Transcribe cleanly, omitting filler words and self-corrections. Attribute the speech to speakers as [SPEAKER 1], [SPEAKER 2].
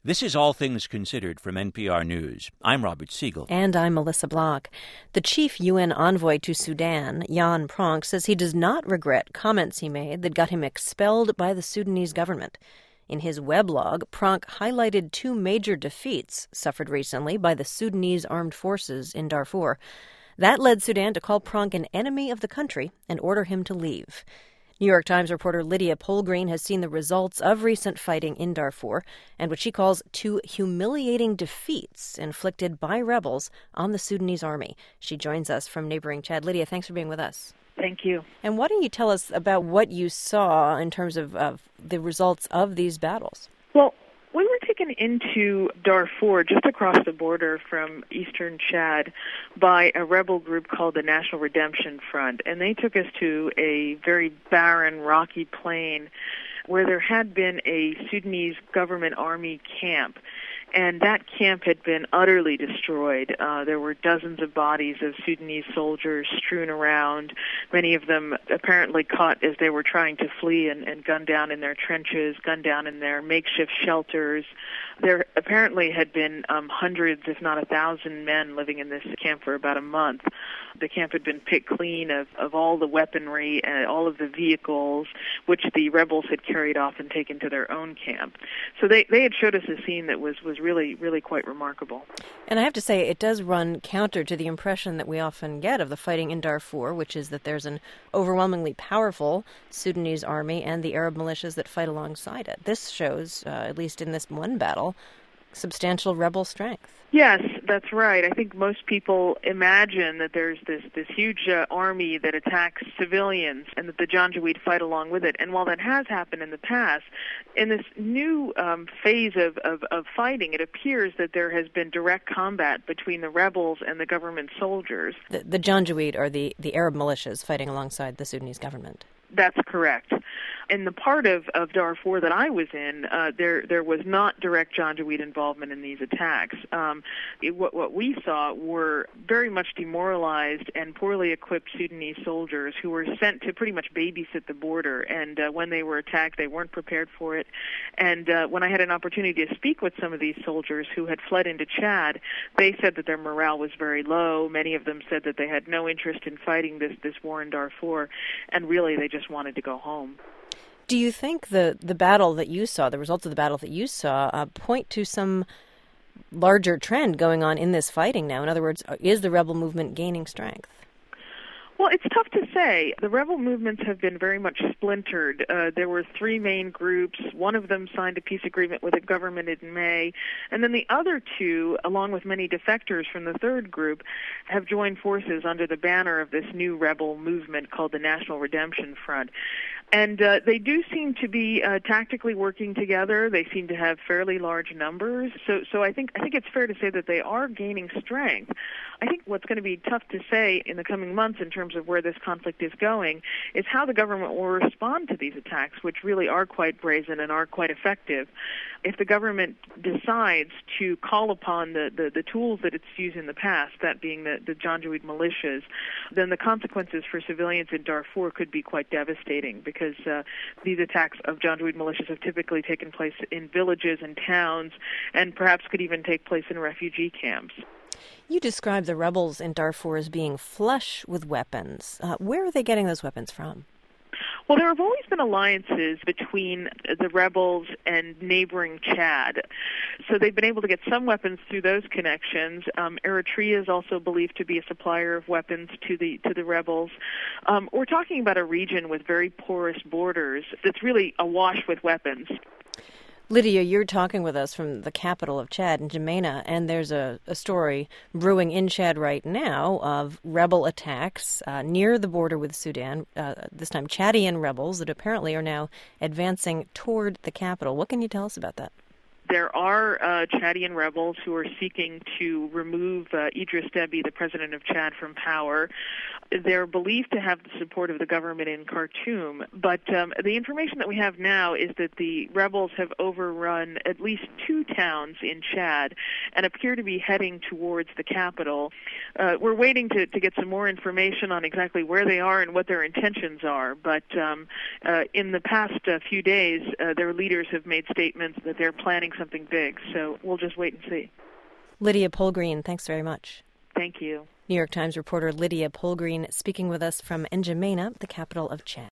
[SPEAKER 1] This is All Things Considered from NPR News. I'm Robert Siegel.
[SPEAKER 2] And I'm Melissa Block. The chief UN envoy to Sudan, Jan Pronk, says he does not regret comments he made that got him expelled by the Sudanese government. In his weblog, Pronk highlighted two major defeats suffered recently by the Sudanese armed forces in Darfur. That led Sudan to call Pronk an enemy of the country and order him to leave. New York Times reporter Lydia Polgreen has seen the results of recent fighting in Darfur and what she calls two humiliating defeats inflicted by rebels on the Sudanese army. She joins us from neighboring Chad. Lydia, thanks for being with us.
[SPEAKER 3] Thank you.
[SPEAKER 2] And why don't you tell us about what you saw in terms of the results of these battles?
[SPEAKER 3] Well, we were taken into Darfur, just across the border from eastern Chad, by a rebel group called the National Redemption Front. And they took us to a very barren, rocky plain where there had been a Sudanese government army camp. And that camp had been utterly destroyed. There were dozens of bodies of Sudanese soldiers strewn around, many of them apparently caught as they were trying to flee and gunned down in their trenches, gunned down in their makeshift shelters. There apparently had been hundreds, if not 1,000 men living in this camp for about a month. The camp had been picked clean of all the weaponry and all of the vehicles, which the rebels had carried off and taken to their own camp. So they had showed us a scene that was really, really quite remarkable.
[SPEAKER 2] And I have to say, it does run counter to the impression that we often get of the fighting in Darfur, which is that there's an overwhelmingly powerful Sudanese army and the Arab militias that fight alongside it. This shows, at least in this one battle, substantial rebel strength.
[SPEAKER 3] Yes, that's right. I think most people imagine that there's this huge army that attacks civilians and that the Janjaweed fight along with it. And while that has happened in the past, in this new phase of fighting, it appears that there has been direct combat between the rebels and the government soldiers.
[SPEAKER 2] The Janjaweed are the Arab militias fighting alongside the Sudanese government.
[SPEAKER 3] That's correct. In the part of Darfur that I was in, there was not direct Janjaweed involvement in these attacks. What we saw were very much demoralized and poorly equipped Sudanese soldiers who were sent to pretty much babysit the border. And when they were attacked, they weren't prepared for it. And when I had an opportunity to speak with some of these soldiers who had fled into Chad, they said that their morale was very low. Many of them said that they had no interest in fighting this war in Darfur, and really they just wanted to go home.
[SPEAKER 2] Do you think the battle that you saw, the results of the battle that you saw, point to some larger trend going on in this fighting now? In other words, is the rebel movement gaining strength?
[SPEAKER 3] Well, it's tough to say. The rebel movements have been very much splintered. There were three main groups. One of them signed a peace agreement with the government in May, and then the other two, along with many defectors from the third group, have joined forces under the banner of this new rebel movement called the National Redemption Front. And they do seem to be tactically working together. They seem to have fairly large numbers. So I think it's fair to say that they are gaining strength. I think what's going to be tough to say in the coming months in terms of where this conflict is going is how the government will respond to these attacks, which really are quite brazen and are quite effective. If the government decides to call upon the tools that it's used in the past, that being the Janjaweed militias, then the consequences for civilians in Darfur could be quite devastating because these attacks of Janjaweed militias have typically taken place in villages and towns and perhaps could even take place in refugee camps.
[SPEAKER 2] You describe the rebels in Darfur as being flush with weapons. Where are they getting those weapons from?
[SPEAKER 3] Well, there have always been alliances between the rebels and neighboring Chad. So they've been able to get some weapons through those connections. Eritrea is also believed to be a supplier of weapons to the rebels. We're talking about a region with very porous borders that's really awash with weapons.
[SPEAKER 2] Lydia, you're talking with us from the capital of Chad, N'Djamena, and there's a story brewing in Chad right now of rebel attacks near the border with Sudan, this time Chadian rebels that apparently are now advancing toward the capital. What can you tell us about that?
[SPEAKER 3] There are Chadian rebels who are seeking to remove Idris Deby, the president of Chad, from power. They're believed to have the support of the government in Khartoum, but the information that we have now is that the rebels have overrun at least two towns in Chad and appear to be heading towards the capital. We're waiting to get some more information on exactly where they are and what their intentions are, but in the past few days, their leaders have made statements that they're planning something big. So we'll just wait and see.
[SPEAKER 2] Lydia Polgreen, thanks very much.
[SPEAKER 3] Thank you.
[SPEAKER 2] New York Times reporter Lydia Polgreen speaking with us from N'Djamena, the capital of Chad.